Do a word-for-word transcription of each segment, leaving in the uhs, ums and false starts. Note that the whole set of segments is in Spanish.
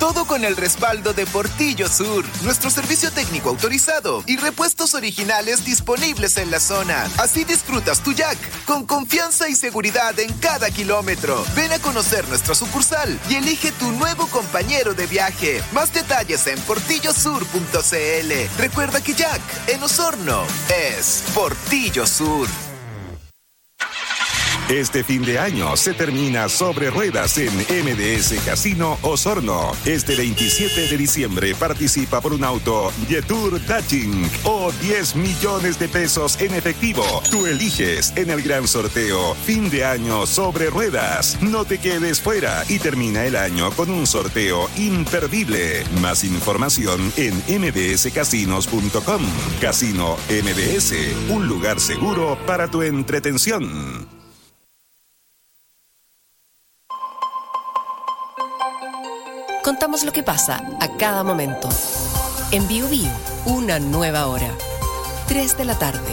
Todo con el respaldo de Portillo Sur, nuestro servicio técnico autorizado y repuestos originales disponibles en la zona. Así disfrutas tu Jack con confianza y seguridad en cada kilómetro. Ven a conocer nuestra sucursal y elige tu nuevo compañero de viaje. Más detalles en portillo sur punto c l. Recuerda que Jack en Osorno es Portillo Sur. Este fin de año se termina sobre ruedas en M D S Casino Osorno. Este veintisiete de diciembre participa por un auto Jetour Daching o diez millones de pesos en efectivo. Tú eliges en el gran sorteo Fin de Año sobre Ruedas. No te quedes fuera y termina el año con un sorteo imperdible. Más información en m d s casinos punto com. Casino M D S, un lugar seguro para tu entretención. Contamos lo que pasa a cada momento. En Bio Bio, una nueva hora. tres de la tarde.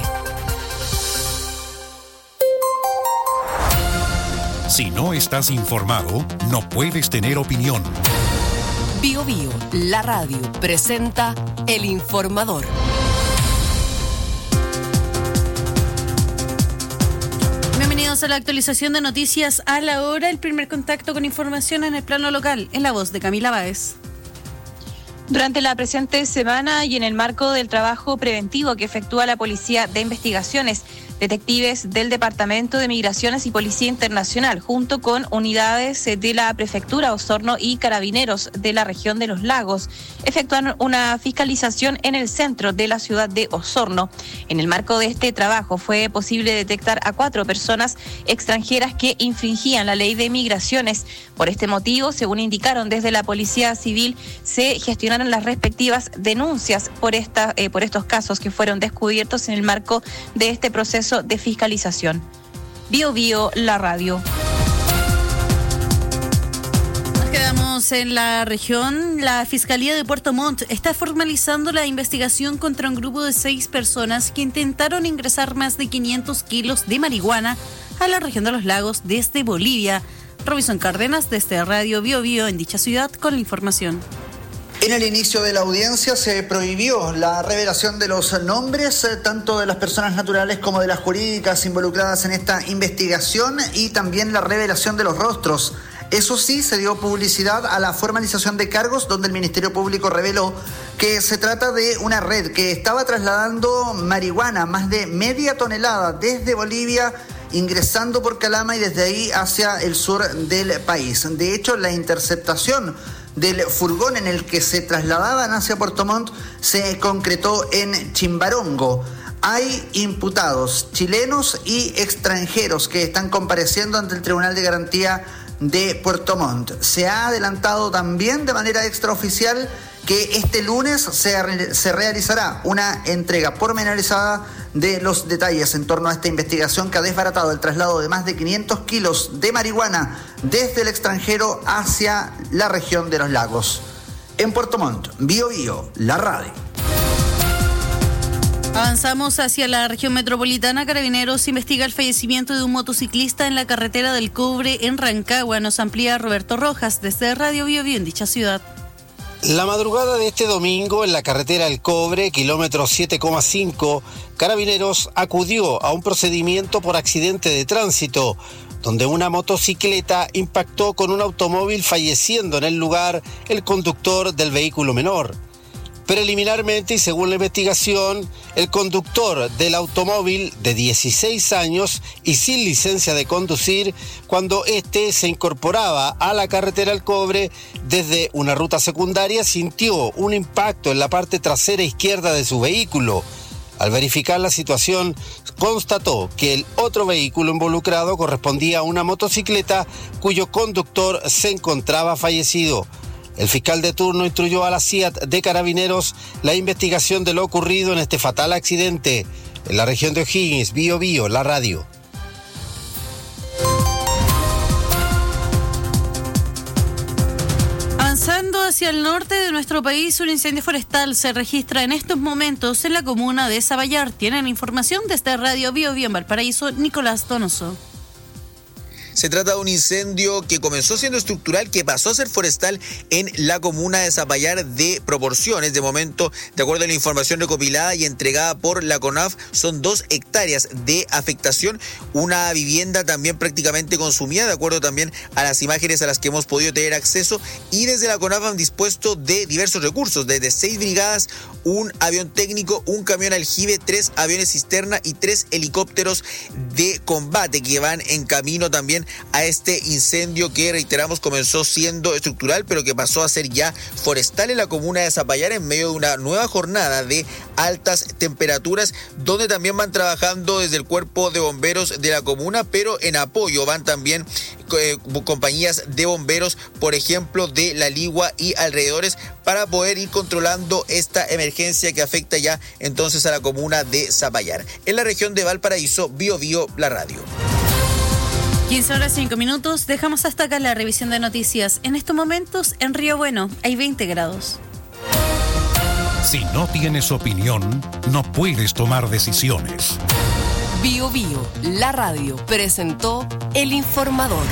Si no estás informado, no puedes tener opinión. Bio Bio, la radio, presenta El Informador. Bienvenidos a la actualización de noticias a la hora, el primer contacto con información en el plano local, en la voz de Camila Báez. Durante la presente semana y en el marco del trabajo preventivo que efectúa la Policía de Investigaciones, detectives del Departamento de Migraciones y Policía Internacional, junto con unidades de la Prefectura Osorno y carabineros de la región de Los Lagos, efectuaron una fiscalización en el centro de la ciudad de Osorno. En el marco de este trabajo fue posible detectar a cuatro personas extranjeras que infringían la ley de migraciones. Por este motivo, según indicaron desde la Policía Civil, se gestionaron las respectivas denuncias por, esta, eh, por estos casos que fueron descubiertos en el marco de este proceso de fiscalización. Bio Bio, la radio. Nos quedamos en la región. La Fiscalía de Puerto Montt está formalizando la investigación contra un grupo de seis personas que intentaron ingresar más de quinientos kilos de marihuana a la región de Los Lagos desde Bolivia. Robinson Cárdenas, desde Radio Bio Bio en dicha ciudad, con la información. En el inicio de la audiencia se prohibió la revelación de los nombres, tanto de las personas naturales como de las jurídicas involucradas en esta investigación, y también la revelación de los rostros. Eso sí, se dio publicidad a la formalización de cargos, donde el Ministerio Público reveló que se trata de una red que estaba trasladando marihuana, más de media tonelada, desde Bolivia, ingresando por Calama y desde ahí hacia el sur del país. De hecho, la interceptación del furgón en el que se trasladaban hacia Puerto Montt se concretó en Chimbarongo. Hay imputados chilenos y extranjeros que están compareciendo ante el Tribunal de Garantía de Puerto Montt. Se ha adelantado también de manera extraoficial que este lunes se, se realizará una entrega pormenorizada de los detalles en torno a esta investigación que ha desbaratado el traslado de más de quinientos kilos de marihuana desde el extranjero hacia la región de Los Lagos. En Puerto Montt, Bio Bio, la radio. Avanzamos hacia la región metropolitana. Carabineros investiga el fallecimiento de un motociclista en la carretera del Cobre en Rancagua. Nos amplía Roberto Rojas desde Radio Bio Bio en dicha ciudad. La madrugada de este domingo, en la carretera El Cobre, kilómetro siete coma cinco, Carabineros acudió a un procedimiento por accidente de tránsito, donde una motocicleta impactó con un automóvil, falleciendo en el lugar el conductor del vehículo menor. Preliminarmente y según la investigación, el conductor del automóvil, de dieciséis años y sin licencia de conducir, cuando éste se incorporaba a la carretera El Cobre desde una ruta secundaria, sintió un impacto en la parte trasera izquierda de su vehículo. Al verificar la situación, constató que el otro vehículo involucrado correspondía a una motocicleta cuyo conductor se encontraba fallecido. El fiscal de turno instruyó a la C I A T de Carabineros la investigación de lo ocurrido en este fatal accidente. En la región de O'Higgins, Bio Bio, la radio. Avanzando hacia el norte de nuestro país, un incendio forestal se registra en estos momentos en la comuna de Sabayar. Tienen información desde Radio Bio Bio en Valparaíso, Nicolás Donoso. Se trata de un incendio que comenzó siendo estructural, que pasó a ser forestal en la comuna de Zapallar de proporciones. De momento, de acuerdo a la información recopilada y entregada por la CONAF, son dos hectáreas de afectación, una vivienda también prácticamente consumida, de acuerdo también a las imágenes a las que hemos podido tener acceso, y desde la CONAF han dispuesto de diversos recursos, desde seis brigadas, un avión técnico, un camión aljibe, tres aviones cisterna y tres helicópteros de combate que van en camino también a este incendio que, reiteramos, comenzó siendo estructural pero que pasó a ser ya forestal en la comuna de Zapallar en medio de una nueva jornada de altas temperaturas, donde también van trabajando desde el cuerpo de bomberos de la comuna, pero en apoyo van también eh, compañías de bomberos, por ejemplo de La Ligua y alrededores, para poder ir controlando esta emergencia que afecta ya entonces a la comuna de Zapallar. En la región de Valparaíso, Bio Bio, la radio. quince horas cinco minutos, dejamos hasta acá la revisión de noticias. En estos momentos, en Río Bueno, hay veinte grados. Si no tienes opinión, no puedes tomar decisiones. Bio Bio, la radio, presentó El Informador.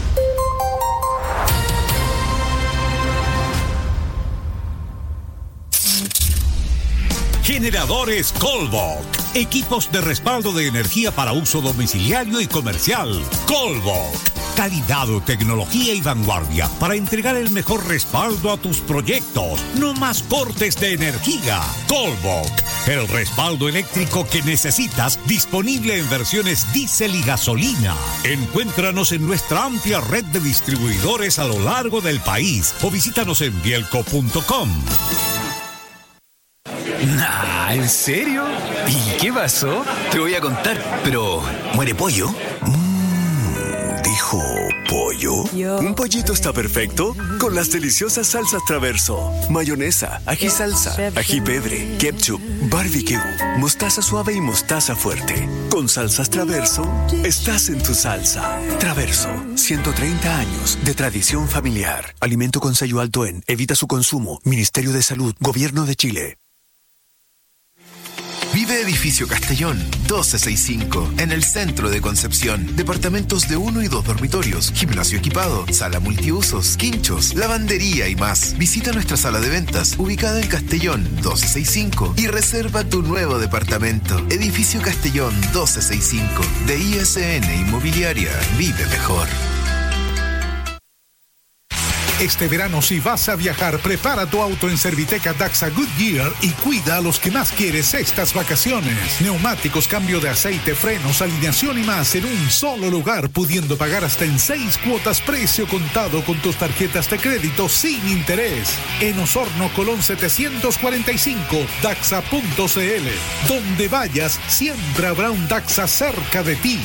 Generadores Colbok. Equipos de respaldo de energía para uso domiciliario y comercial. Colbok. Calidad, tecnología y vanguardia para entregar el mejor respaldo a tus proyectos. No más cortes de energía. Colbok. El respaldo eléctrico que necesitas, disponible en versiones diésel y gasolina. Encuéntranos en nuestra amplia red de distribuidores a lo largo del país o visítanos en bielco punto com. Nah, ¿en serio? ¿Y qué pasó? Te voy a contar, pero ¿muere pollo? Mmm, dijo pollo. Yo. Un pollito está perfecto con las deliciosas salsas Traverso. Mayonesa, ají salsa, ají pedre, ketchup, barbecue, mostaza suave y mostaza fuerte. Con salsas Traverso, estás en tu salsa. Traverso, ciento treinta años de tradición familiar. Alimento con sello alto en Evita su consumo. Ministerio de Salud, Gobierno de Chile. Vive Edificio Castellón, doce sesenta y cinco, en el centro de Concepción. Departamentos de uno y dos dormitorios, gimnasio equipado, sala multiusos, quinchos, lavandería y más. Visita nuestra sala de ventas, ubicada en Castellón, doce sesenta y cinco, y reserva tu nuevo departamento. Edificio Castellón, doce sesenta y cinco, de I S N Inmobiliaria. Vive mejor. Este verano, si vas a viajar, prepara tu auto en Serviteca Daxa Goodyear y cuida a los que más quieres estas vacaciones. Neumáticos, cambio de aceite, frenos, alineación y más en un solo lugar, pudiendo pagar hasta en seis cuotas precio contado con tus tarjetas de crédito sin interés. En Osorno, Colón setecientos cuarenta y cinco, daxa punto c l. Donde vayas, siempre habrá un Daxa cerca de ti.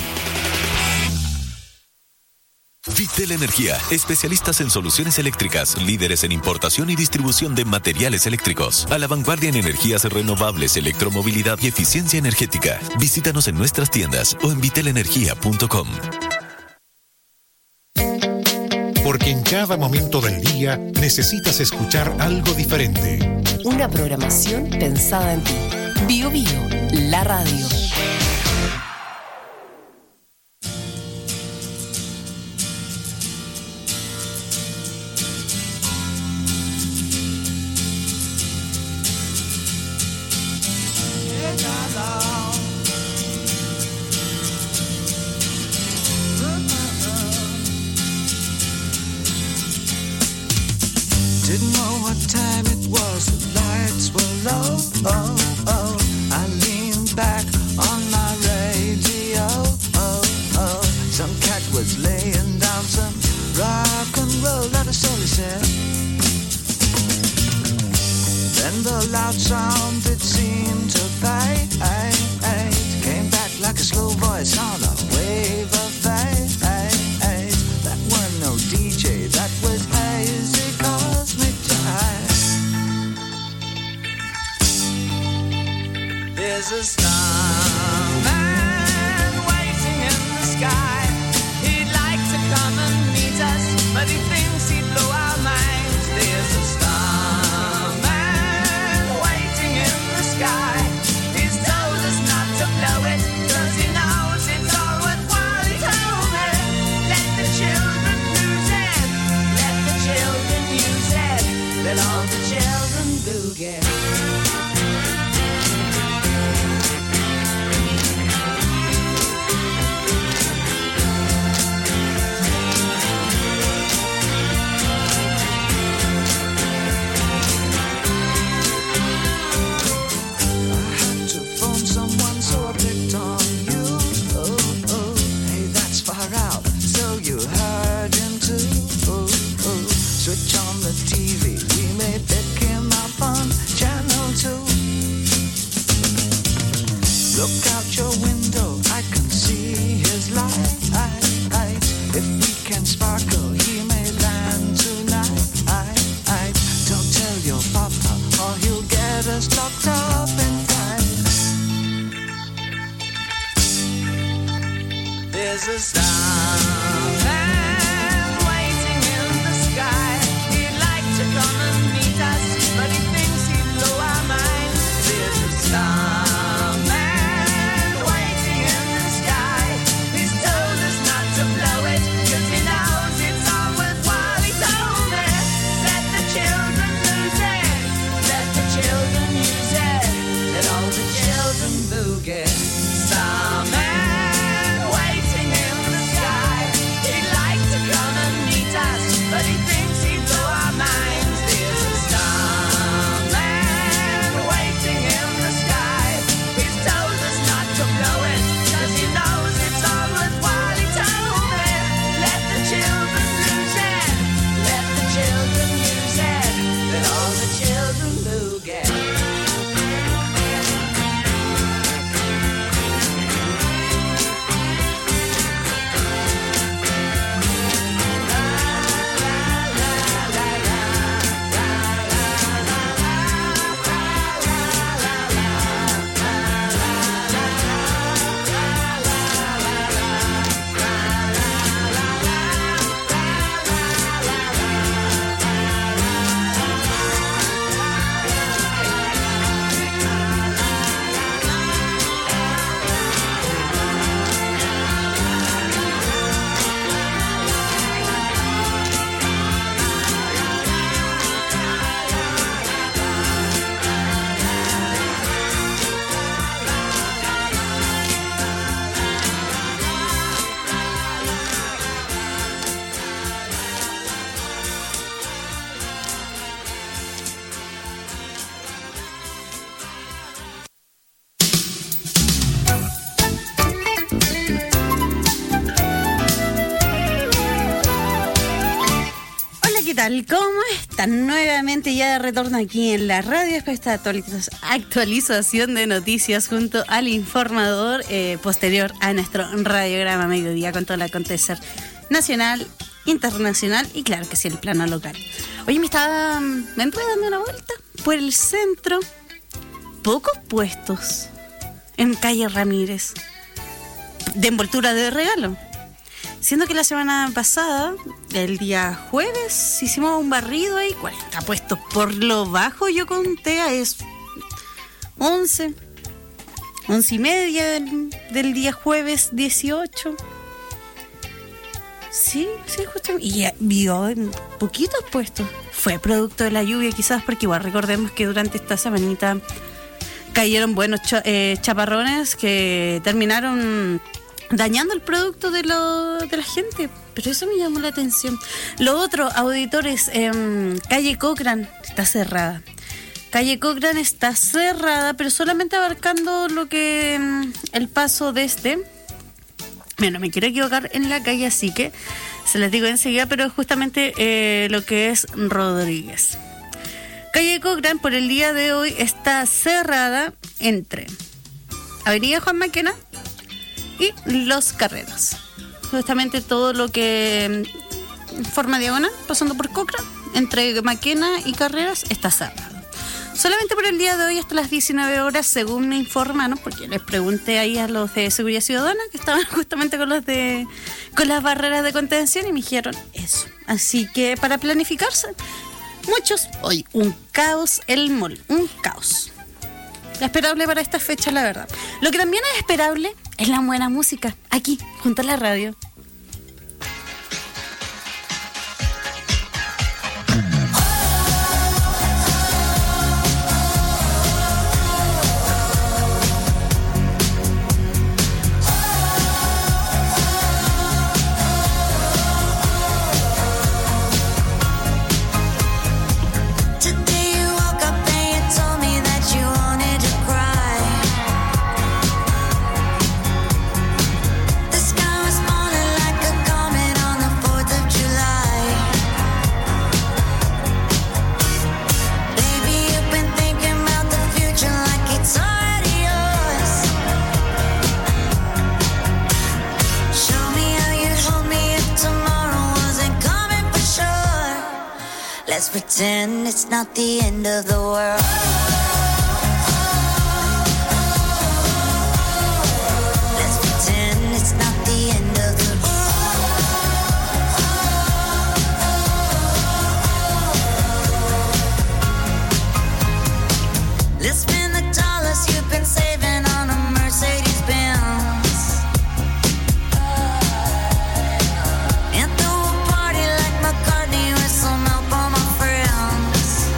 Vitel Energía, especialistas en soluciones eléctricas, líderes en importación y distribución de materiales eléctricos, a la vanguardia en energías renovables, electromovilidad y eficiencia energética. Visítanos en nuestras tiendas o en vitel energía punto com. Porque en cada momento del día necesitas escuchar algo diferente. Una programación pensada en ti. Bio Bio, la radio. Didn't know what time it was, the lights were low, oh, oh. I leaned back on my radio, oh, oh. Some cat was laying down some rock and roll, that is all he said. Then the loud sound, it seemed to fade, came back like a slow voice on a wave of fade. That wasn't no D J, that was hazy cosmic jive. There's a starman waiting in the sky. He'd like to come and meet us, but he thinks he'd blow our minds. There's a starman waiting in the sky. He's told us not to blow it, cause he knows it's all worthwhile. He told me, let Let all the children boogie. Switch on the T V, we may pick him up on channel two. Look out your window, I can see his light. If we can sparkle, he may land tonight. Don't tell your papa, or he'll get us locked up in time. There's a starman waiting in the sky. He'd like to come and meet us, but he thinks he'd blow our minds. There's a starman waiting in the sky. He's told us not to blow it, 'cause he knows it's all worthwhile. He told me, let the children lose it, let the children use it, let all the children boogie. Starman waiting in the sky. He'd like to come and meet us, but he thinks he'd blow our minds. There's a starman waiting in the sky. He's told us not to blow it, 'cause he knows it's all worthwhile. He told me, let the children lose it, let the children use it, let all the children boogie. ¿Cómo están? Nuevamente ya de retorno aquí en la radio después de esta actualiz- actualización de noticias junto al informador eh, posterior a nuestro radiograma mediodía con todo el acontecer nacional, internacional y claro que sí el plano local. Oye, me estaba me anduve dando una vuelta por el centro, pocos puestos en calle Ramírez de envoltura de regalo. Siendo que la semana pasada, el día jueves, hicimos un barrido ahí, cuarenta puestos por lo bajo, yo conté, es once, once y media del, del día jueves dieciocho. Sí, sí, justamente. Y vio poquitos puestos. Fue producto de la lluvia quizás, porque igual recordemos que durante esta semanita cayeron buenos cha- eh, chaparrones que terminaron dañando el producto de, lo, de la gente. Pero eso me llamó la atención. Lo otro, auditores, eh, calle Cochrane está cerrada. Calle Cochrane está cerrada, pero solamente abarcando lo que eh, el paso desde... Bueno, me quiero equivocar en la calle, así que se les digo enseguida, pero justamente eh, lo que es Rodríguez. Calle Cochrane por el día de hoy está cerrada entre Avenida Juan Maquena y Los Carreras. Justamente todo lo que forma diagonal, pasando por Cochrane, entre Maquena y Carreras, está cerrado. Solamente por el día de hoy hasta las diecinueve horas, según me informaron, porque les pregunté ahí a los de Seguridad Ciudadana, que estaban justamente con los de con las barreras de contención, y me dijeron eso. Así que para planificarse, muchos, hoy un caos el mall, un caos. Esperable para esta fecha, la verdad. Lo que también es esperable es la buena música, aquí, junto a la radio. pretend it's not the end of the world. Let's pretend it's not the end of the world. Let's spend the dollars you've been saving on a Mercedes Benz. And throw a party like McCartney with some help for my friends.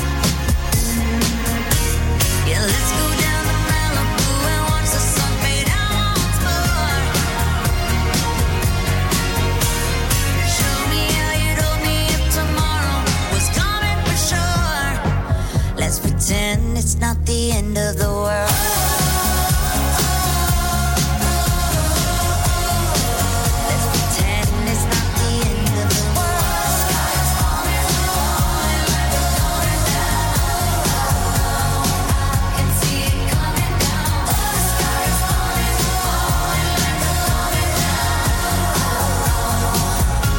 Yeah, let's go down to Malibu and watch the sun fade out once more. Show me how you'd hold me if tomorrow was coming for sure. Let's pretend it's not the end of the world. Let's pretend it's not the end of the world. Sky is falling, falling like it's coming down. I can see it coming down. The sky is falling, falling like it's coming down.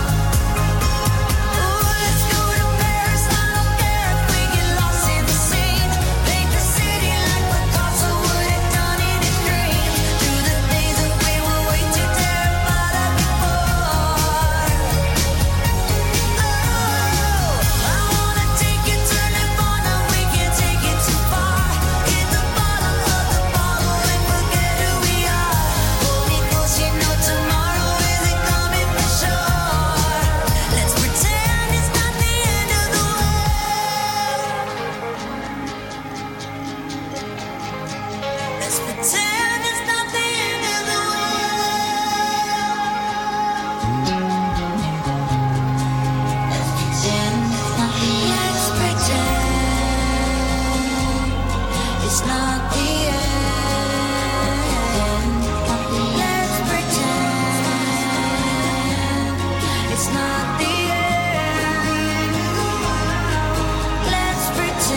Ooh, let's go to Paris. I don't care if we get lost in the scene. Paint the city like Picasso would have done in his dream. Through the days that we were way too terrified of before. Oh, I wanna take you to Nirvana. We can't take it too far. Hit the bottom of the bottle and forget who we are. Hold me close, you know tomorrow isn't coming for sure. Let's pretend it's not the end of the world. Let's pretend it's not the end of the world. Let's pretend it's not the end. Let's pretend it's not the end. Let's pretend it's not the end. Let's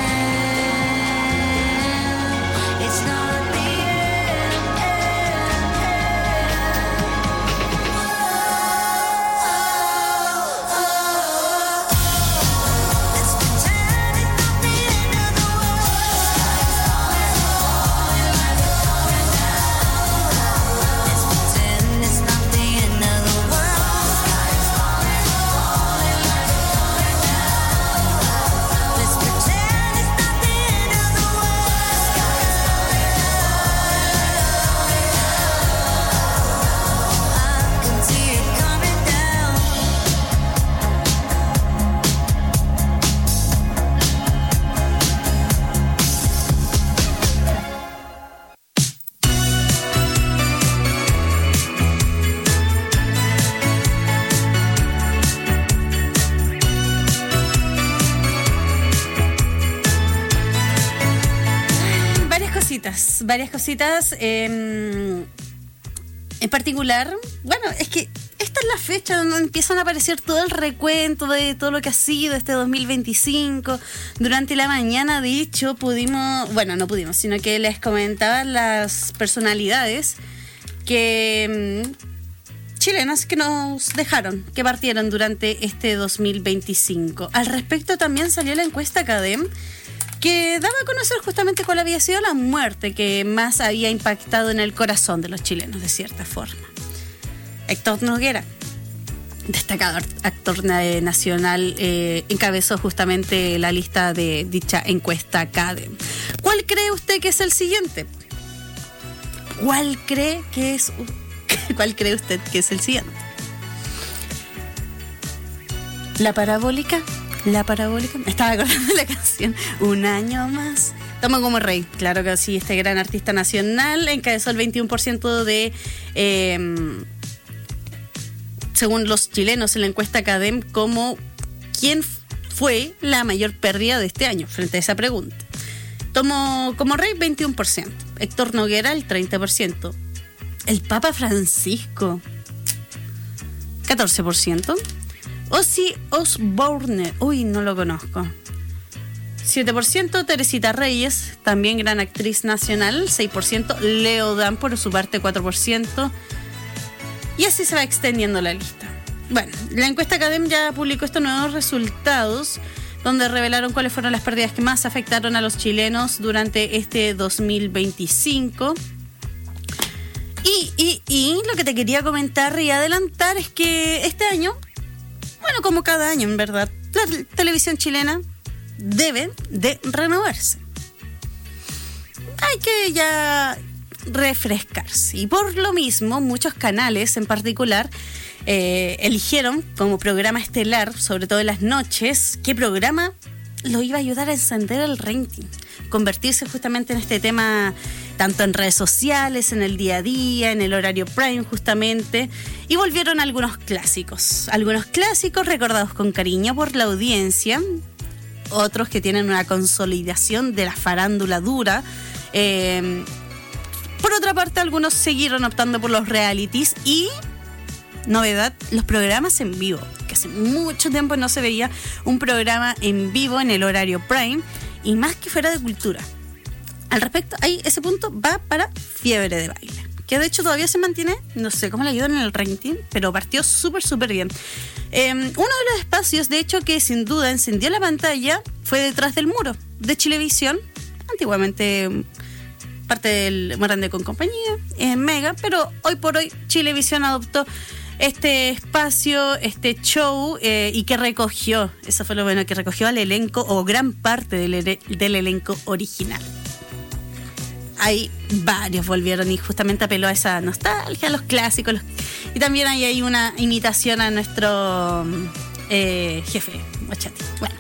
pretend it's not the Let's pretend it's not the end of the world. Let's pretend it's not the end of the world. Let's pretend it's not the end of the world. I can see it coming down. Varias cositas, varias cositas. eh, en particular, bueno, es que esta es la fecha donde empiezan a aparecer todo el recuento de todo lo que ha sido este dos mil veinticinco. Durante la mañana, de hecho, pudimos, bueno, no pudimos, sino que les comentaba las personalidades que mm, chilenas que nos dejaron, que partieron durante este dos mil veinticinco. Al respecto también salió la encuesta Cadem, que daba a conocer justamente cuál había sido la muerte que más había impactado en el corazón de los chilenos, de cierta forma. Héctor Noguera, destacado actor nacional, eh, encabezó justamente la lista de dicha encuesta Cadem. ¿Cuál cree usted que es el siguiente? ¿Cuál cree que es ¿Cuál cree usted que es el siguiente? ¿La parabólica? La parabólica, me estaba acordando de la canción Un año más. Toma como rey, claro que sí, este gran artista nacional encabezó el veintiuno por ciento de, eh, según los chilenos en la encuesta Cadem, como quién fue la mayor pérdida de este año frente a esa pregunta. Tomó como rey veintiuno por ciento, Héctor Noguera el treinta por ciento, el Papa Francisco catorce por ciento, Ozzy Osbourne, uy, no lo conozco, siete por ciento, Teresita Reyes, también gran actriz nacional, seis por ciento, Leo Dan por su parte cuatro por ciento, y así se va extendiendo la lista. Bueno, la encuesta Cadem ya publicó estos nuevos resultados, donde revelaron cuáles fueron las pérdidas que más afectaron a los chilenos durante este dos mil veinticinco. Y, y, y lo que te quería comentar y adelantar es que este año, bueno, como cada año en verdad, la televisión chilena debe de renovarse. Hay que ya refrescarse. Y por lo mismo, muchos canales en particular eh, eligieron como programa estelar, sobre todo en las noches, qué programa lo iba a ayudar a encender el rating, convertirse justamente en este tema tanto en redes sociales, en el día a día, en el horario prime justamente, y volvieron algunos clásicos, algunos clásicos recordados con cariño por la audiencia, otros que tienen una consolidación de la farándula dura. Eh, por otra parte, algunos siguieron optando por los realities y, novedad, los programas en vivo, que hace mucho tiempo no se veía un programa en vivo en el horario prime, y más que fuera de cultura. Al respecto, ahí ese punto va para Fiebre de Baile, que de hecho todavía se mantiene, no sé cómo le ayudan en el ranking, pero partió súper, súper bien. Eh, uno de los espacios, de hecho, que sin duda encendió la pantalla fue Detrás del Muro, de Chilevisión, antiguamente parte del Morandé con compañía, en Mega, pero hoy por hoy Chilevisión adoptó este espacio, este show, eh, y que recogió, eso fue lo bueno, que recogió al elenco, o gran parte del, del elenco original. Ahí varios volvieron y justamente apeló a esa nostalgia, a los clásicos, los, y también hay ahí una imitación a nuestro eh, jefe, Ochati. Bueno,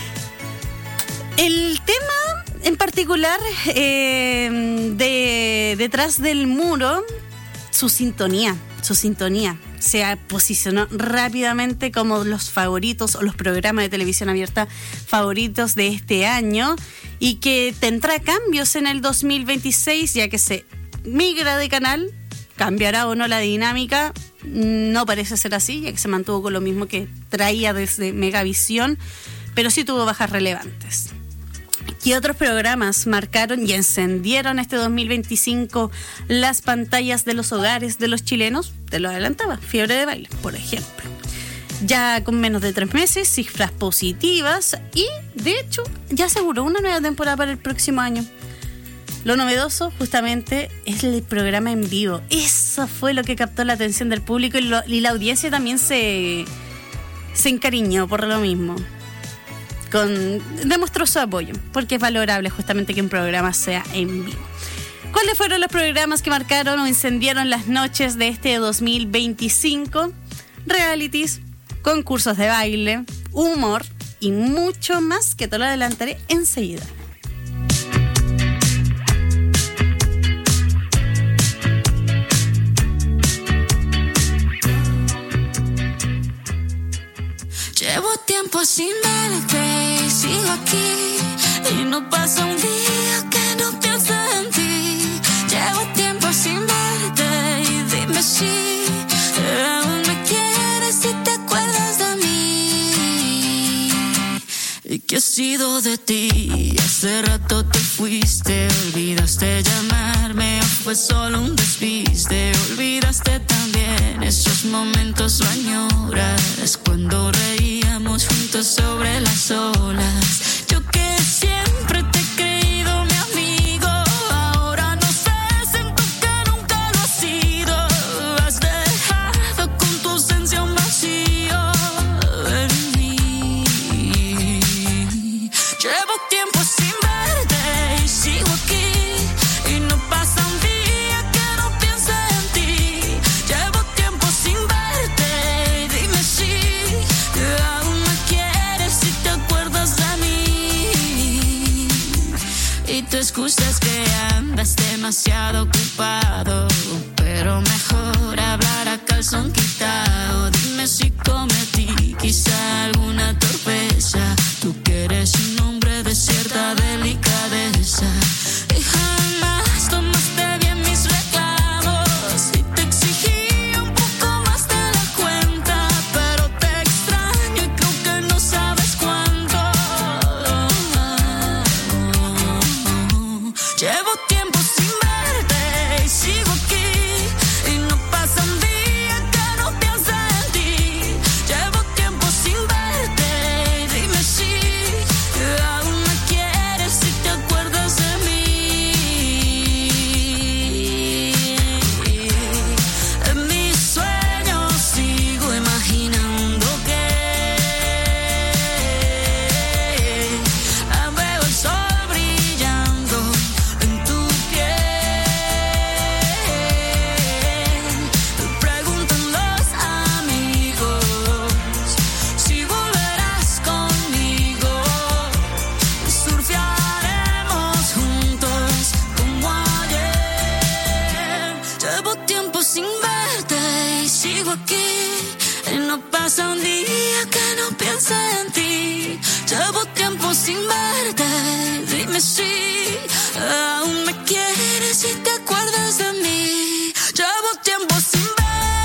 el tema en particular eh, de Detrás del Muro, su sintonía, su sintonía se posicionó rápidamente como los favoritos o los programas de televisión abierta favoritos de este año, y que tendrá cambios en el dos mil veintiséis, ya que se migra de canal. ¿Cambiará o no la dinámica? No parece ser así, ya que se mantuvo con lo mismo que traía desde Megavisión, pero sí tuvo bajas relevantes. ¿Qué otros programas marcaron y encendieron este dos mil veinticinco las pantallas de los hogares de los chilenos? Te lo adelantaba, Fiebre de Baile, por ejemplo. Ya con menos de tres meses, cifras positivas, y de hecho ya aseguró una nueva temporada para el próximo año. Lo novedoso justamente es el programa en vivo. Eso fue lo que captó la atención del público, y, lo, y la audiencia también se, se encariñó por lo mismo. Con, demostró su apoyo, porque es valorable justamente que un programa sea en vivo. ¿Cuáles fueron los programas que marcaron o encendieron las noches de este dos mil veinticinco? Realities, concursos de baile, humor y mucho más, que te lo adelantaré enseguida. Llevo tiempo sin verte, sigo aquí y no pasa un día que no piense en ti. Llevo tiempo sin verte y dime si aún me quieres, si te acuerdas de mí. ¿Y qué ha sido de ti? Hace rato te fuiste, olvidaste llamarme, o fue solo un despiste. Olvidaste también esos momentos, o añoras cuando reíamos juntos sobre las olas. Yo que siempre te he creído mi amigo, ahora no sé, siento que nunca lo has sido. Has dejado con tu ausencia un vacío en mí. Llevo tiempo sin verte y sigo aquí y no pasa un día que no piense en ti. Llevo tiempo sin verte, dime si aún me quieres, si te acuerdas de mí. Y tu excusa es que andas demasiado ocupado, pero mejor hablar a calzón quitado. Dime si cometí quizá alguna torpeza, tú que eres un hombre de cierta delicadeza. Y jamás tomaste bien mis reclamos y te exigí un poco más de la cuenta, pero te extraño y creo que no sabes cuánto. Llevo tiempo sin verte y sigo aquí y no pasa un día que no piense en ti. Llevo tiempo sin verte, dime si sí, aún me quieres y te acuerdas de mí. Llevo tiempo sin verte.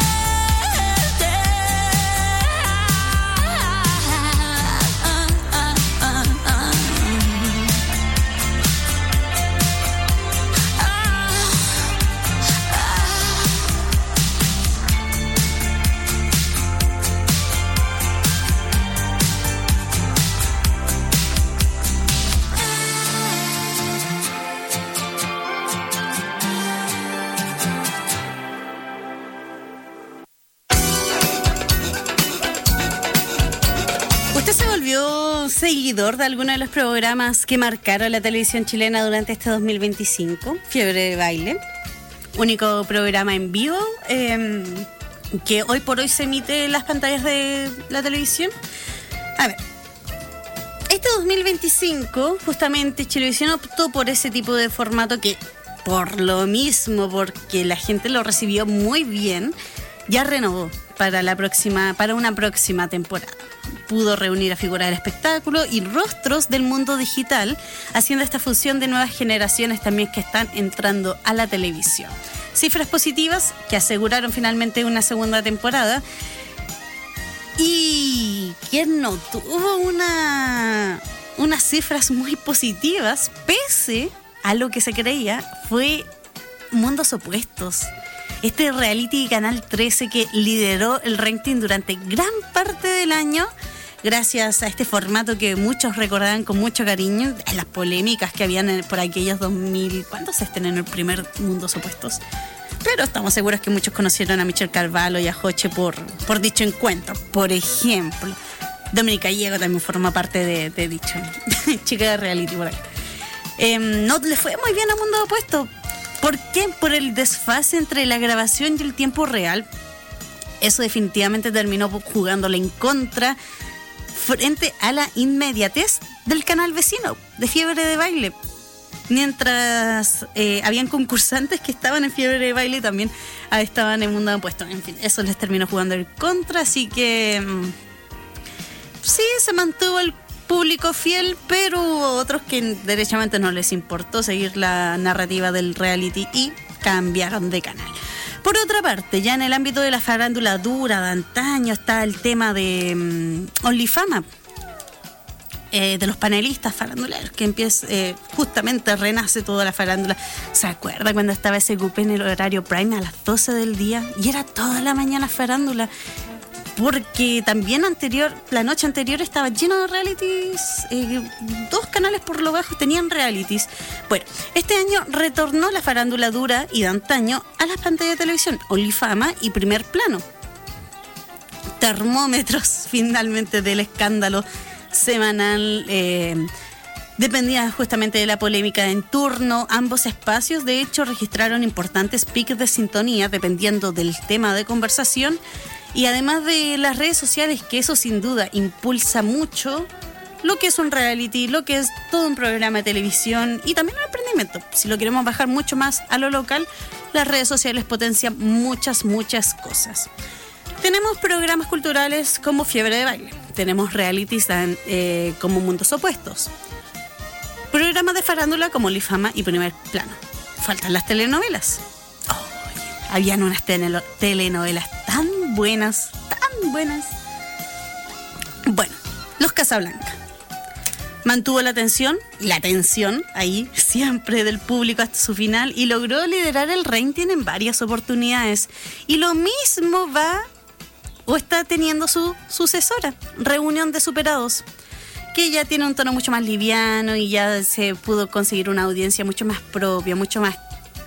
Seguidor de alguno de los programas que marcaron la televisión chilena durante este dos mil veinticinco, Fiebre de Baile, único programa en vivo eh, que hoy por hoy se emite en las pantallas de la televisión. A ver, este dos mil veinticinco justamente Chilevisión optó por ese tipo de formato que, por lo mismo, porque la gente lo recibió muy bien, ya renovó para la próxima, para una próxima temporada. Pudo reunir a figuras del espectáculo y rostros del mundo digital, haciendo esta fusión de nuevas generaciones también que están entrando a la televisión. Cifras positivas que aseguraron finalmente una segunda temporada. Y quien no tuvo una, unas cifras muy positivas, pese a lo que se creía, fue Mundos Opuestos. Este reality de Canal trece que lideró el ranking durante gran parte del año, gracias a este formato que muchos recordaban con mucho cariño, las polémicas que habían por aquellos dos mil... ¿Cuándo se estrenó el primer Mundos Opuestos? Pero estamos seguros que muchos conocieron a Michelle Carvalho y a Joche por, por dicho encuentro. Por ejemplo, Dominica Gallego también forma parte de, de dicho. Chica de reality por ahí. Eh, no le fue muy bien a Mundos Opuestos. ¿Por qué? Por el desfase entre la grabación y el tiempo real. Eso definitivamente terminó jugándole en contra frente a la inmediatez del canal vecino de Fiebre de Baile. Mientras eh, habían concursantes que estaban en Fiebre de Baile, también estaban en Mundo Opuesto. En fin, eso les terminó jugando en contra, así que mmm, sí, se mantuvo el público fiel, pero hubo otros que derechamente no les importó seguir la narrativa del reality y cambiaron de canal. Por otra parte, ya en el ámbito de la farándula dura de antaño está el tema de um, OnlyFama, eh, de los panelistas faranduleros, que empieza, eh, justamente renace toda la farándula. ¿Se acuerda cuando estaba ese cupé en el horario prime a las doce del día? Y era toda la mañana farándula. Porque también anterior, la noche anterior estaba lleno de realities, eh, dos canales por lo bajo tenían realities. Bueno, este año retornó la farándula dura y de antaño a las pantallas de televisión, OnlyFama y Primer Plano. Termómetros finalmente del escándalo semanal, eh, dependía justamente de la polémica en turno. Ambos espacios, de hecho, registraron importantes picos de sintonía dependiendo del tema de conversación. Y además de las redes sociales, que eso sin duda impulsa mucho lo que es un reality, lo que es todo un programa de televisión y también un emprendimiento. Si lo queremos bajar mucho más a lo local, las redes sociales potencian muchas, muchas cosas. Tenemos programas culturales como Fiebre de Baile, tenemos realities eh, como Mundos Opuestos, programas de farándula como OnlyFama y Primer Plano. Faltan las telenovelas. Habían unas tenelo- telenovelas tan buenas, tan buenas. Bueno, Los Casablanca mantuvo la atención, la atención ahí siempre del público hasta su final y logró liderar el rating en varias oportunidades. Y lo mismo va o está teniendo su sucesora, Reunión de Superados, que ya tiene un tono mucho más liviano y ya se pudo conseguir una audiencia mucho más propia, mucho más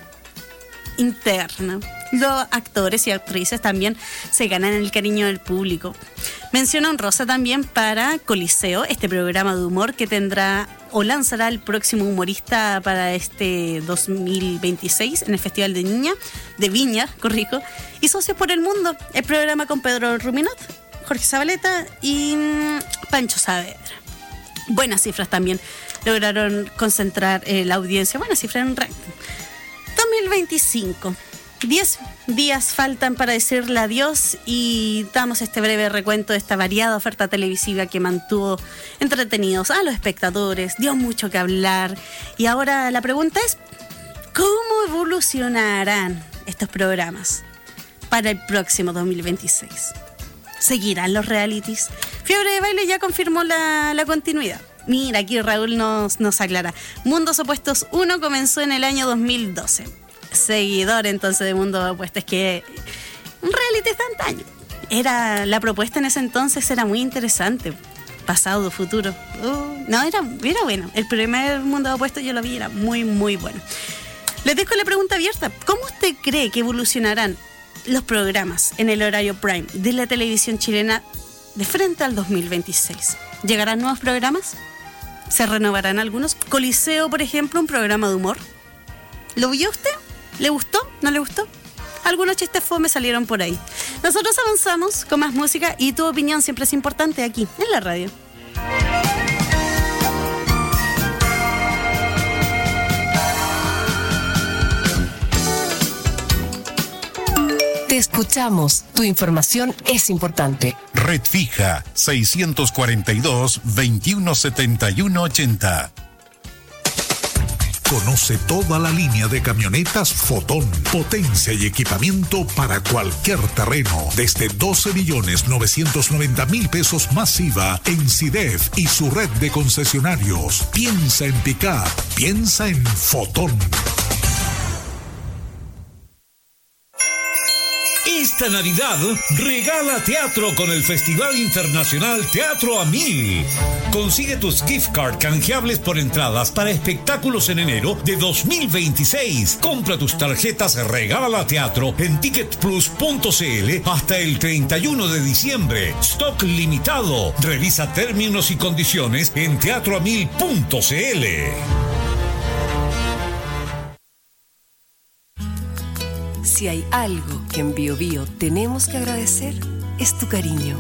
interna. Los actores y actrices también se ganan el cariño del público. Mención honrosa también para Coliseo, este programa de humor que tendrá o lanzará el próximo humorista para este dos mil veintiséis en el Festival de Niña, de Viña, corrijo, y Socios por el Mundo, el programa con Pedro Ruminot, Jorge Zabaleta y Pancho Saavedra. Buenas cifras también lograron concentrar eh, la audiencia, buenas cifras en ranking. dos mil veinticinco. Diez días faltan para decirle adiós y damos este breve recuento de esta variada oferta televisiva que mantuvo entretenidos a los espectadores, dio mucho que hablar. Y ahora la pregunta es, ¿cómo evolucionarán estos programas para el próximo dos mil veintiséis? ¿Seguirán los realities? Fiebre de Baile ya confirmó la, la continuidad. Mira, aquí Raúl nos, nos aclara. Mundos Opuestos uno comenzó en el año dos mil doce. Seguidor entonces de Mundos Opuestos, que un reality de antaño. Era, la propuesta en ese entonces era muy interesante. Pasado, futuro. Uh, no, era, era bueno. El primer Mundos Opuestos yo lo vi, era muy, muy bueno. Les dejo la pregunta abierta. ¿Cómo usted cree que evolucionarán los programas en el horario prime de la televisión chilena de frente al dos mil veintiséis? ¿Llegarán nuevos programas? ¿Se renovarán algunos? Coliseo, por ejemplo, un programa de humor. ¿Lo vio usted? ¿Le gustó? ¿No le gustó? Algunos chistes fome salieron por ahí. Nosotros avanzamos con más música y tu opinión siempre es importante aquí, en la radio. Te escuchamos. Tu información es importante. Red fija seiscientos cuarenta y dos, veintiuno setenta y uno ochenta. Conoce toda la línea de camionetas Fotón. Potencia y equipamiento para cualquier terreno. Desde doce millones novecientos noventa mil pesos masiva en SIDEF y su red de concesionarios. Piensa en pick-up. Piensa en Fotón. Esta Navidad regala teatro con el Festival Internacional Teatro a Mil. Consigue tus gift card canjeables por entradas para espectáculos en enero de dos mil veintiséis. Compra tus tarjetas Regala Teatro en ticket plus punto c l hasta el treinta y uno de diciembre. Stock limitado. Revisa términos y condiciones en teatro a mil punto c l. Si hay algo que en Bio Bio tenemos que agradecer, es tu cariño.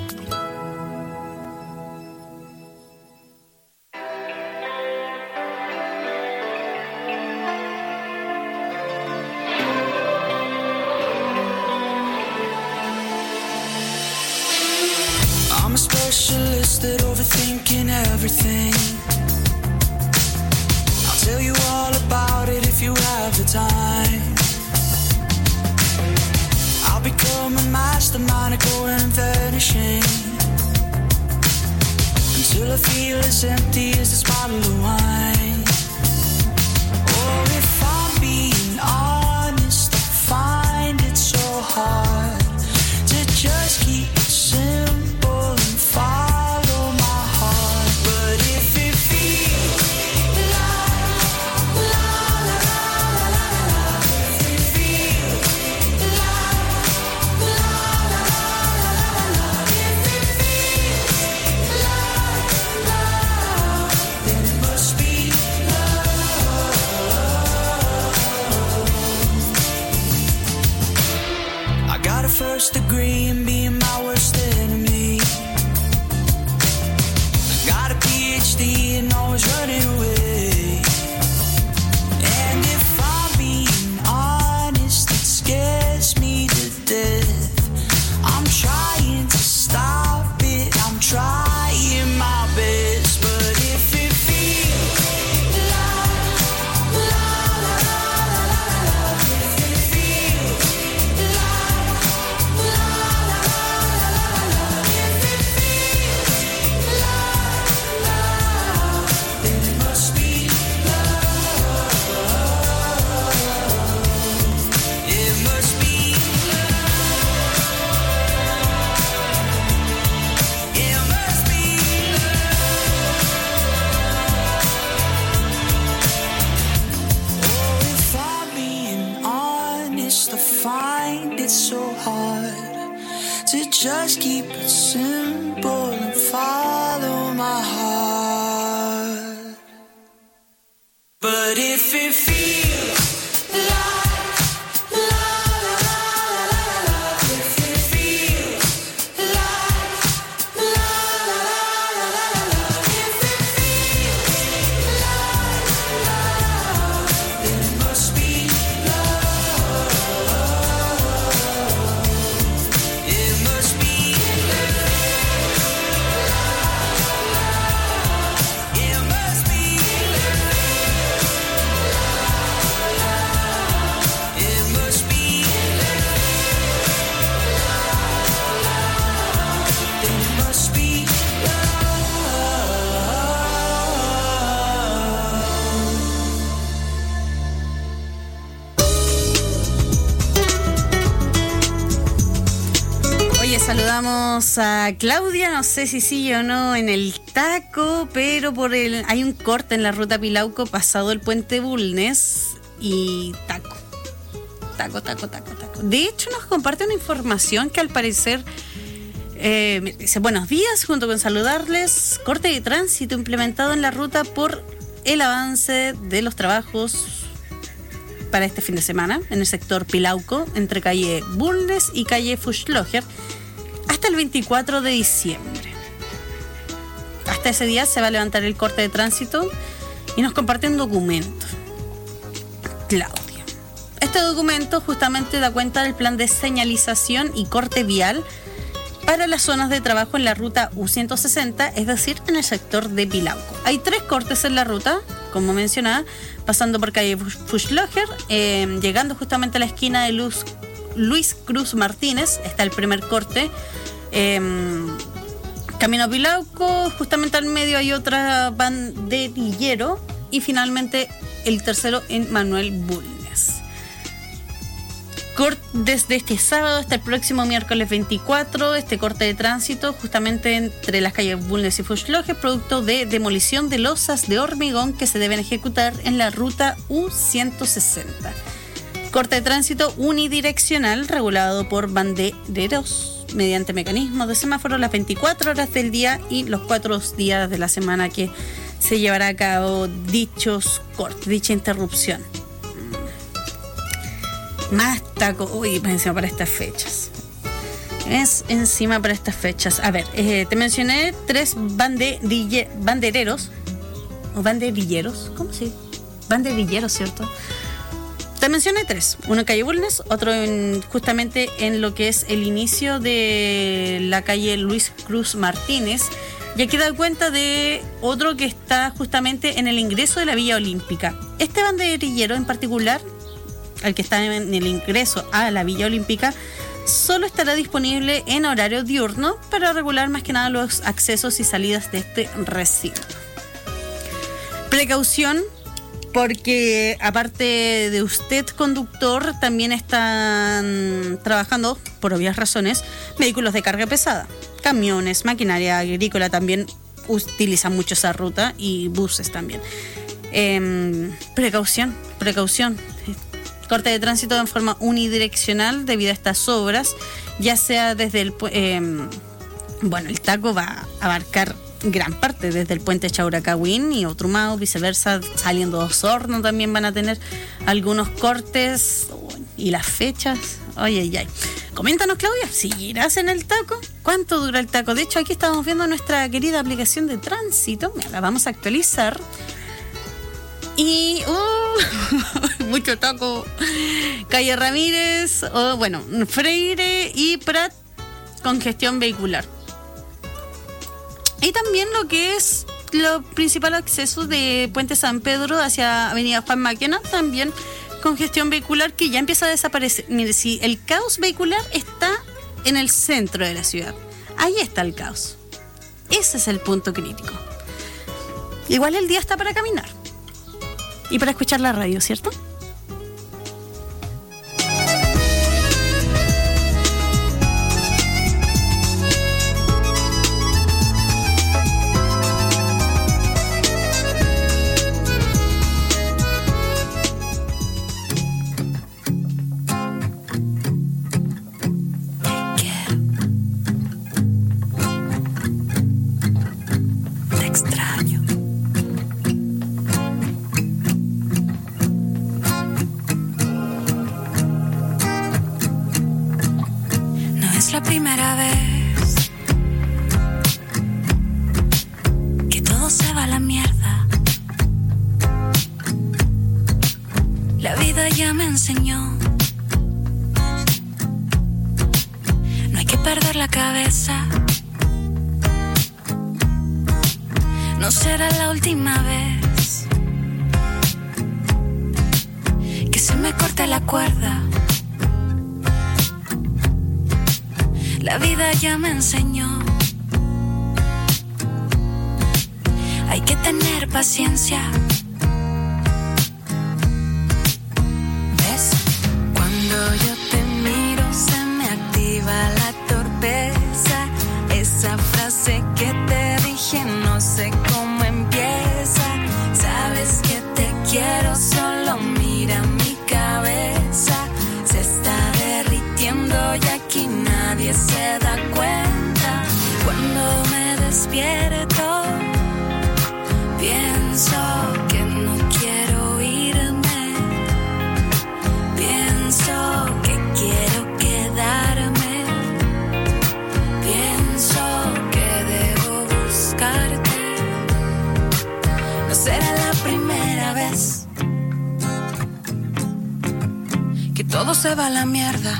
I'm a specialist at overthinking everything. I'll tell you all about it if you have the time. I'll become a mastermind of going and vanishing until I feel as empty as this bottle of wine. Or if I'm being honest, I find it so hard to just keep it simple and follow my heart. But if it feels like la la la la la, if it feels first degree in being my worst enemy. I got a P H D and always running away. And if I'm being honest, it scares me to death. I'm trying to stop it, I'm trying my best. But if it feels like la la la la la, if it feels like so hard to just keep it simple and follow my heart. But if it feels like la la la la la, if it feels like la la la la la, if it feels like love, then it must be love. saludamos a Claudia, no sé si sigue o no en el taco, pero por el hay un corte en la ruta Pilauco pasado el puente Bulnes y taco. Taco, taco, taco, taco. De hecho, nos comparte una información que al parecer eh, dice: buenos días, junto con saludarles, corte de tránsito implementado en la ruta por el avance de los trabajos para este fin de semana en el sector Pilauco, entre calle Bulnes y calle Fuschloger, hasta el veinticuatro de diciembre. Hasta ese día se va a levantar el corte de tránsito y nos comparte un documento. Claudia. Este documento justamente da cuenta del plan de señalización y corte vial para las zonas de trabajo en la ruta U ciento sesenta, es decir, en el sector de Pilauco. Hay tres cortes en la ruta, como mencionaba, pasando por calle Fuschloger, eh, llegando justamente a la esquina de Luz, Luis Cruz Martínez, está el primer corte. Eh, Camino Pilauco, justamente al medio hay otra banderillero y finalmente el tercero en Manuel Bulnes. Corte desde este sábado hasta el próximo miércoles veinticuatro, este corte de tránsito justamente entre las calles Bulnes y Fuschloger, producto de demolición de losas de hormigón que se deben ejecutar en la ruta U ciento sesenta. Corte de tránsito unidireccional regulado por bandereros mediante mecanismos de semáforo las veinticuatro horas del día y los cuatro días de la semana que se llevará a cabo dichos cortes, dicha interrupción. Más taco, uy, encima para estas fechas. Es encima para estas fechas. A ver, eh, te mencioné tres banderille, bandereros o banderilleros, ¿cómo se dice? Banderilleros, ¿cierto? Te mencioné tres. Uno en calle Bulnes, otro en, justamente en lo que es el inicio de la calle Luis Cruz Martínez. Y aquí da cuenta de otro que está justamente en el ingreso de la Villa Olímpica. Este banderillero en particular, al que está en el ingreso a la Villa Olímpica, solo estará disponible en horario diurno para regular más que nada los accesos y salidas de este recinto. Precaución, porque aparte de usted, conductor, también están trabajando, por obvias razones, vehículos de carga pesada. Camiones, maquinaria agrícola también utilizan mucho esa ruta y buses también. Eh, precaución, precaución. Corte de tránsito en forma unidireccional debido a estas obras, ya sea desde el... Eh, bueno, el taco va a abarcar gran parte, desde el puente Chauracahuín y Otrumao, viceversa, saliendo de Osorno también van a tener algunos cortes. Y las fechas, ay, ay, ay. Coméntanos, Claudia, ¿seguirás en el taco? ¿Cuánto dura el taco? De hecho, aquí estamos viendo nuestra querida aplicación de tránsito. Mira, la vamos a actualizar. Y uh, mucho taco. Calle Ramírez, o oh, bueno, Freire y Prat, congestión vehicular. Y también lo que es lo principal acceso de Puente San Pedro hacia Avenida Juan Maquena, también congestión vehicular que ya empieza a desaparecer. Mire, si el caos vehicular está en el centro de la ciudad, ahí está el caos. Ese es el punto crítico. Igual el día está para caminar. Y para escuchar la radio, ¿cierto? La primera vez que todo se va a la mierda. La vida ya me enseñó. No hay que perder la cabeza. No será la última vez que se me corte la cuerda. La vida ya me enseñó. Hay que tener paciencia. ¿Ves? Cuando yo te miro se me activa la torpeza. quiero, solo mira mi cabeza. Se está derritiendo y aquí nadie se da cuenta. Cuando me despierto, pienso que no quiero irme. Pienso que quiero quedarme. Pienso que debo buscarte. No será la primera vez que todo se va a la mierda.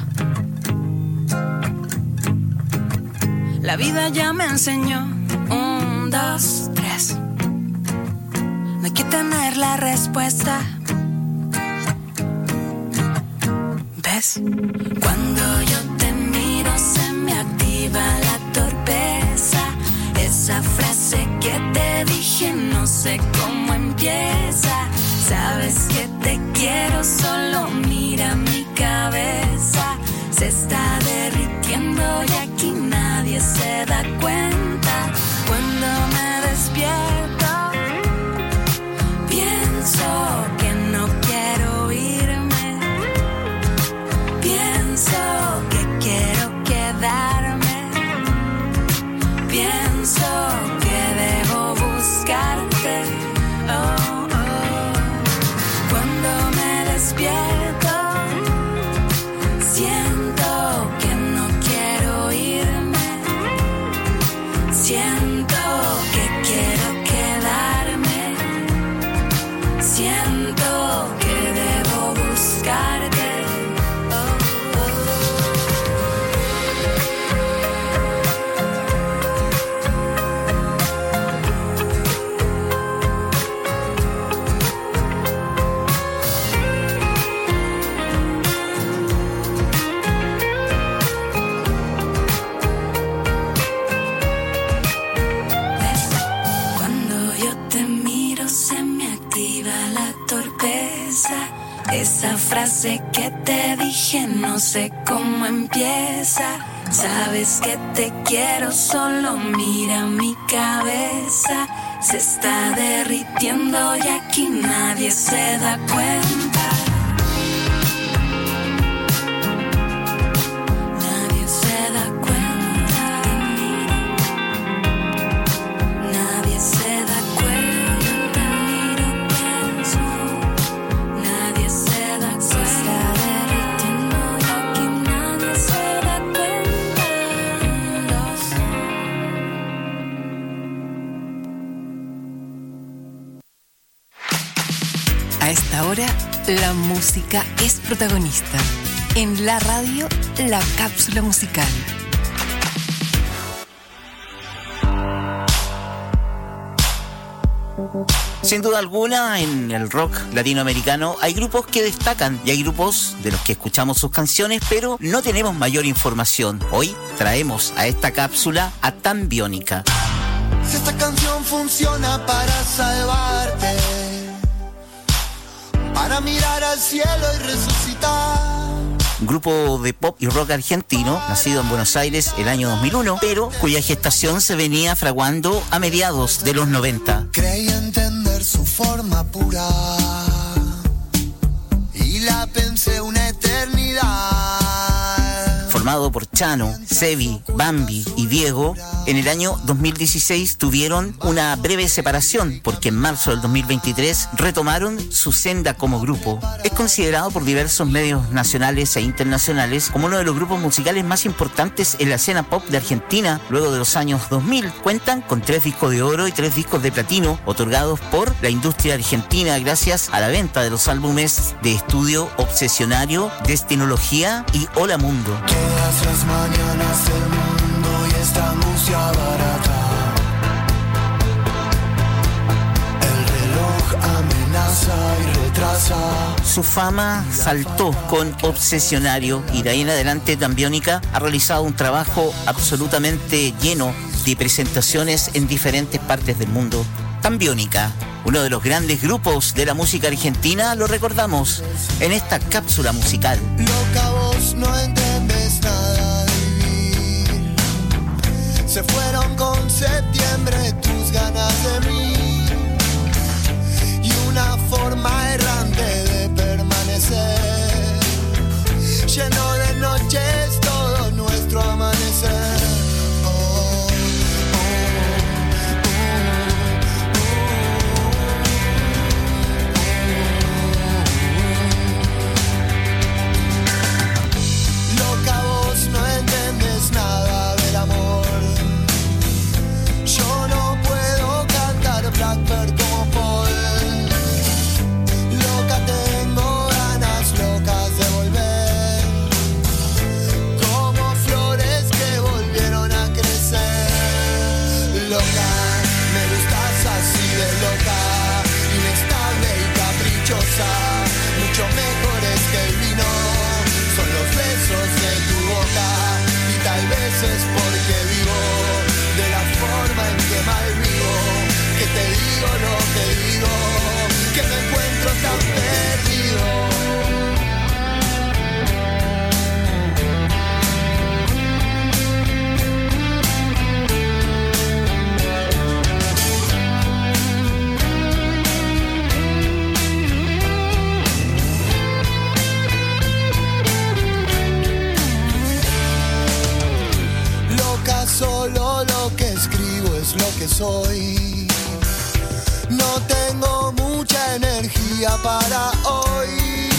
La vida ya me enseñó. Un, dos, tres. No hay que tener la respuesta. ¿Ves? Cuando yo te miro se me activa la torpeza. Esa frase que te dije no sé cómo empieza. Sabes que te quiero, solo mira mi cabeza. Se está derritiendo y aquí nadie se da cuenta. Cuando me despierto, pienso que no quiero irme. Pienso que quiero quedarme. Pienso que debo buscarte. Oh, oh. Cuando me despierto, siento que no quiero irme. Siento que quiero quedarme. Siento que debo buscarte. Oh, esa frase que te dije no sé cómo empieza. Sabes que te quiero, solo mira mi cabeza. Se está derritiendo y aquí nadie se da cuenta. Nadie se da cuenta de mí. Nadie se da cuenta. Miro, pienso. Nadie se da cuenta. Se está derritiendo y aquí nadie se da cuenta. A esta hora, la música es protagonista. En la radio, la cápsula musical. Sin duda alguna, en el rock latinoamericano hay grupos que destacan y hay grupos de los que escuchamos sus canciones, pero no tenemos mayor información. Hoy traemos a esta cápsula a Tan Biónica. Si esta canción funciona para salvarte, para mirar al cielo y resucitar. Grupo de pop y rock argentino, nacido en Buenos Aires el año dos mil uno, pero cuya gestación se venía fraguando a mediados de los noventa. Creí entender su forma pura y la pensé una eternidad. Formado por Chano, Sebi, Bambi y Diego, en el año dos mil dieciséis tuvieron una breve separación porque en marzo del dos mil veintitrés retomaron su senda como grupo. Es considerado por diversos medios nacionales e internacionales como uno de los grupos musicales más importantes en la escena pop de Argentina luego de los años dos mil. Cuentan con tres discos de oro y tres discos de platino otorgados por la industria argentina gracias a la venta de los álbumes de estudio Obsesionario, Destinología y Hola Mundo. Todas las mañanas el mundo y esta angustia barata. El reloj amenaza y retrasa. Su fama saltó con Obsesionario y de ahí en adelante Tan Biónica ha realizado un trabajo absolutamente lleno de presentaciones en diferentes partes del mundo. Tan Biónica, uno de los grandes grupos de la música argentina, lo recordamos en esta cápsula musical. Loca, vos no entendés nada de vivir. Se fueron con septiembre tus ganas de mí y una forma encuentro tan perdido. Solo lo que escribo es lo que soy. No tengo mucha energía para hoy.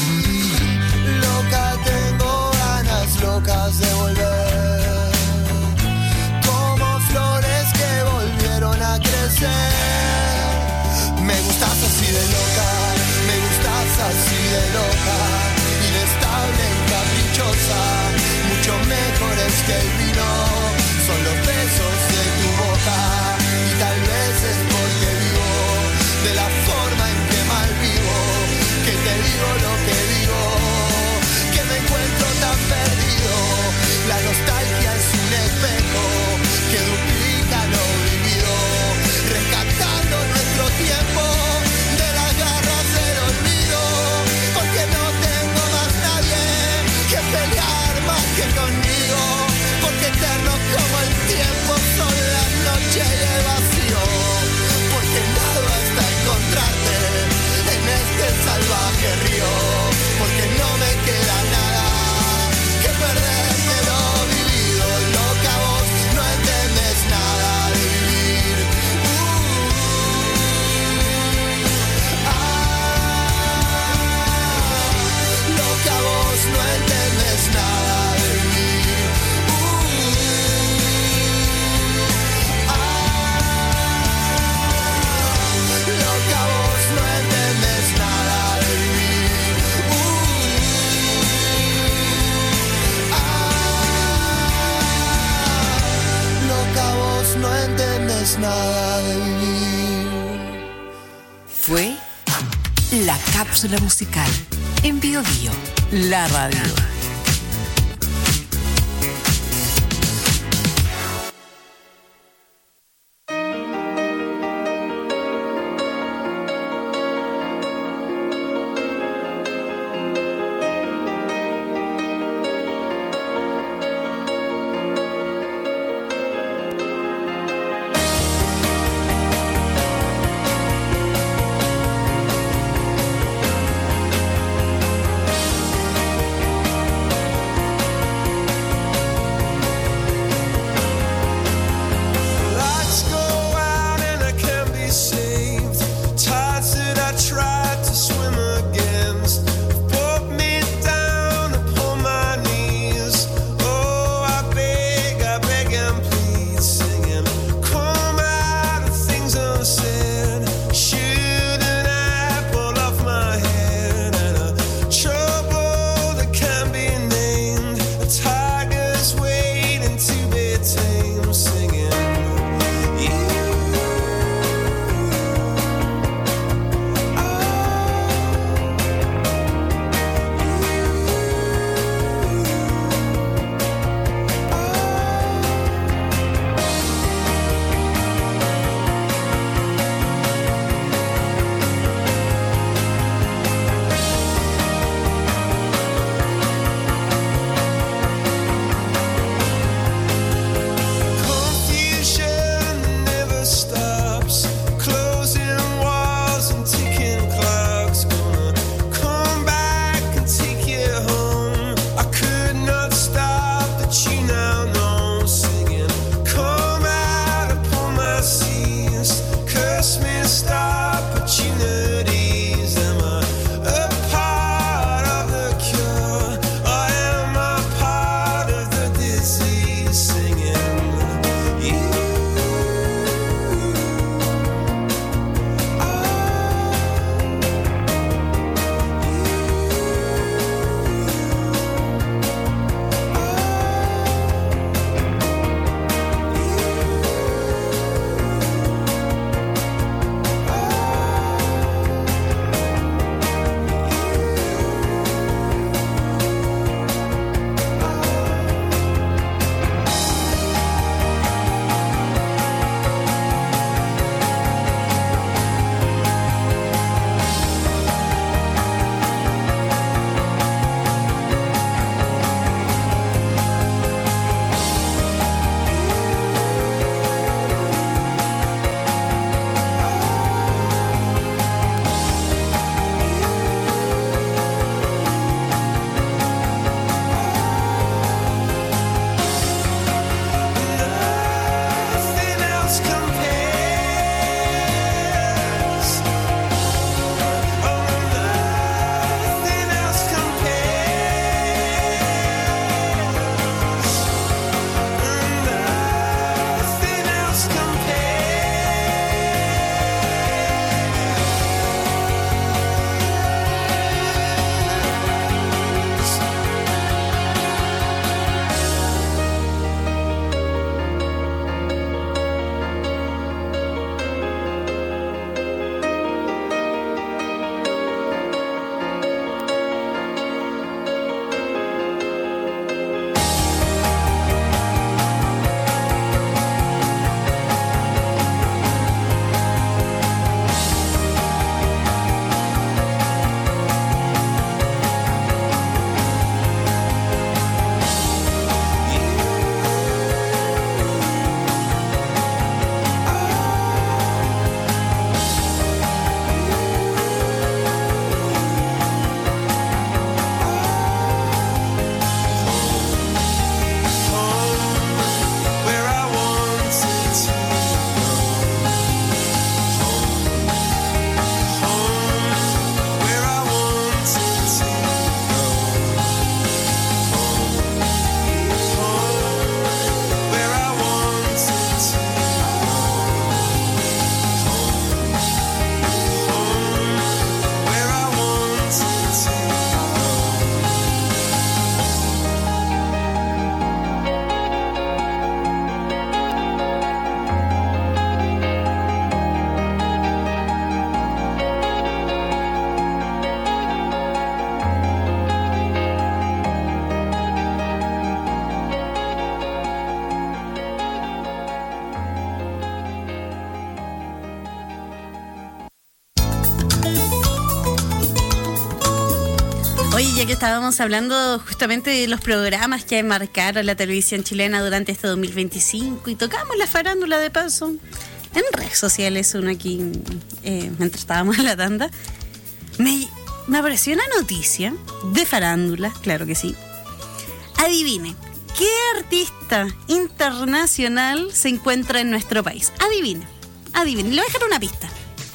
Loca, tengo ganas locas de volver. Como flores que volvieron a crecer. Me gustas así de loca, me gustas así de loca. Inestable y caprichosa, mucho mejores que el vino. Son los besos de tu boca y tal vez es porque vivo de la forma en que mal vivo, que te digo lo que digo, que me encuentro tan perdido. La nostalgia es un espejo que duplica lo vivido, rescatando nuestro tiempo de las garras del olvido, porque no tengo más nadie que pelear más que conmigo, porque eterno como el tiempo son las noches y el vacío, porque nado hasta encontrarte en este salvaje río, porque no me queda nada que perder de lo vivido. Loca, vos no entendés nada de vivir. Uh, ah, loca, vos no entendés nada de vivir. Loca, vos no entendés nada de vivir. Uh, ah, loca, vos no entendés nada de vivir. Fue la cápsula musical en Bio Bio, la radio. Oye, ya que estábamos hablando justamente de los programas que marcaron la televisión chilena durante este dos mil veinticinco y tocamos la farándula de paso en redes sociales, uno aquí, eh, mientras estábamos en la tanda, me, me apareció una noticia de farándula, claro que sí. Adivine, ¿qué artista internacional se encuentra en nuestro país? Adivine, adivine, le voy a dejar una pista.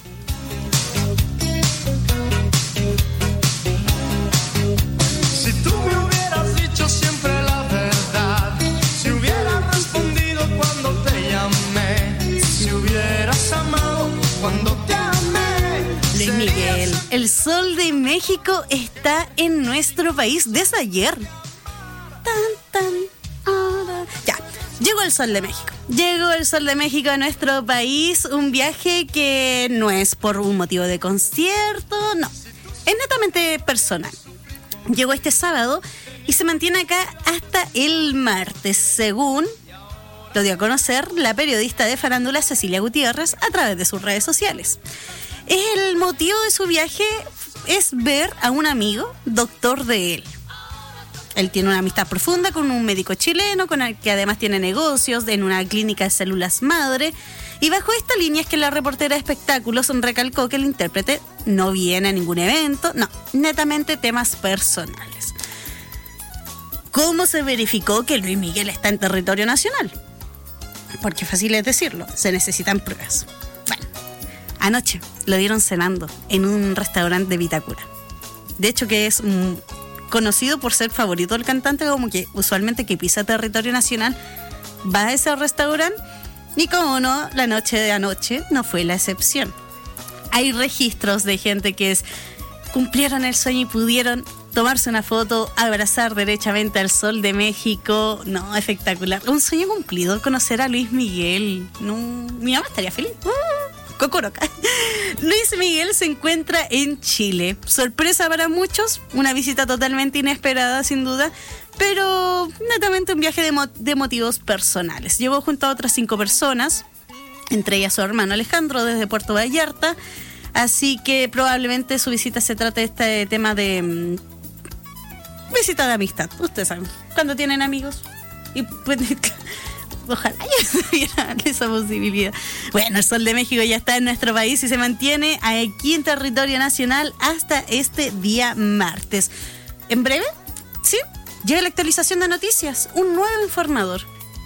Si tú me hubieras dicho siempre la verdad, si hubieras respondido cuando te llamé, si hubieras amado cuando te amé. Luis Miguel, el Sol de México está en nuestro país desde ayer. Tan, tan, ahora. Ya, llegó el Sol de México. Llegó el Sol de México a nuestro país, un viaje que no es por un motivo de concierto, no, es netamente personal. Llegó este sábado y se mantiene acá hasta el martes, según lo dio a conocer la periodista de farándula Cecilia Gutiérrez a través de sus redes sociales. El motivo de su viaje es ver a un amigo, doctor de él. Él tiene una amistad profunda con un médico chileno, con el que además tiene negocios en una clínica de células madre. Y bajo esta línea es que la reportera de espectáculos recalcó que el intérprete no viene a ningún evento, no, netamente temas personales. ¿Cómo se verificó que Luis Miguel está en territorio nacional? Porque fácil es decirlo, se necesitan pruebas. Bueno, anoche lo vieron cenando en un restaurante de Vitacura. De hecho que es mm, conocido por ser favorito del cantante, como que usualmente que pisa territorio nacional va a ese restaurante. Y como no, la noche de anoche no fue la excepción. Hay registros de gente que es, cumplieron el sueño y pudieron tomarse una foto, abrazar derechamente al Sol de México. No, espectacular. Un sueño cumplido, conocer a Luis Miguel. No, mi mamá estaría feliz. Uh, Cocoroca. Luis Miguel se encuentra en Chile. Sorpresa para muchos, una visita totalmente inesperada, sin duda. Pero netamente un viaje de, mo- de motivos personales. Llegó junto a otras cinco personas, entre ellas su hermano Alejandro desde Puerto Vallarta. Así que probablemente su visita se trate de este tema de um, visita de amistad. Ustedes saben, cuando tienen amigos. Y pues, ojalá ya tuviera esa posibilidad. Bueno, el Sol de México ya está en nuestro país y se mantiene aquí en territorio nacional hasta este día martes. En breve, ¿sí? Llega la actualización de noticias, un nuevo informador.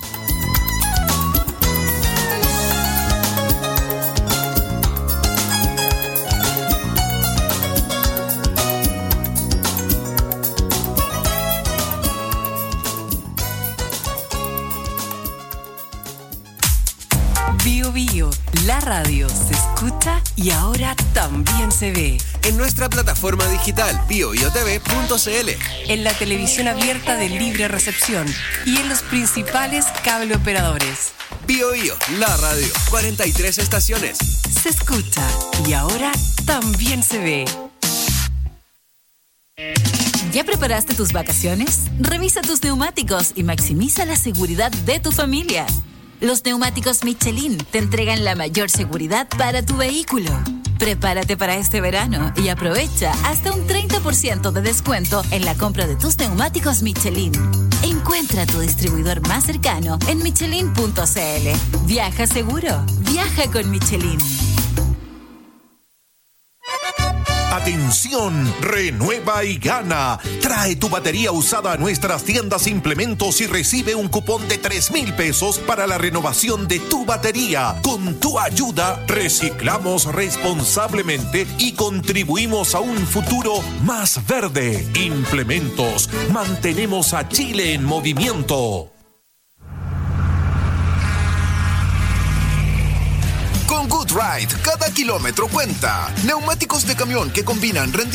Bio Bio, la radio se escucha y ahora también se ve. En nuestra plataforma digital bio bio t v punto c l, En la televisión abierta de libre recepción y en los principales cable operadores. Bio Bio, la radio, cuarenta y tres estaciones. Se escucha y ahora también se ve. ¿Ya preparaste tus vacaciones? Revisa tus neumáticos y maximiza la seguridad de tu familia. Los neumáticos Michelin te entregan la mayor seguridad para tu vehículo. Prepárate para este verano y aprovecha hasta un treinta por ciento de descuento en la compra de tus neumáticos Michelin. Encuentra tu distribuidor más cercano en michelin punto c l. Viaja seguro, viaja con Michelin. Atención, renueva y gana. Trae tu batería usada a nuestras tiendas Implementos y recibe un cupón de tres mil pesos para la renovación de tu batería. Con tu ayuda, reciclamos responsablemente y contribuimos a un futuro más verde. Implementos, mantenemos a Chile en movimiento. Con Good Ride, cada kilómetro cuenta. Neumáticos de camión que combinan rendimiento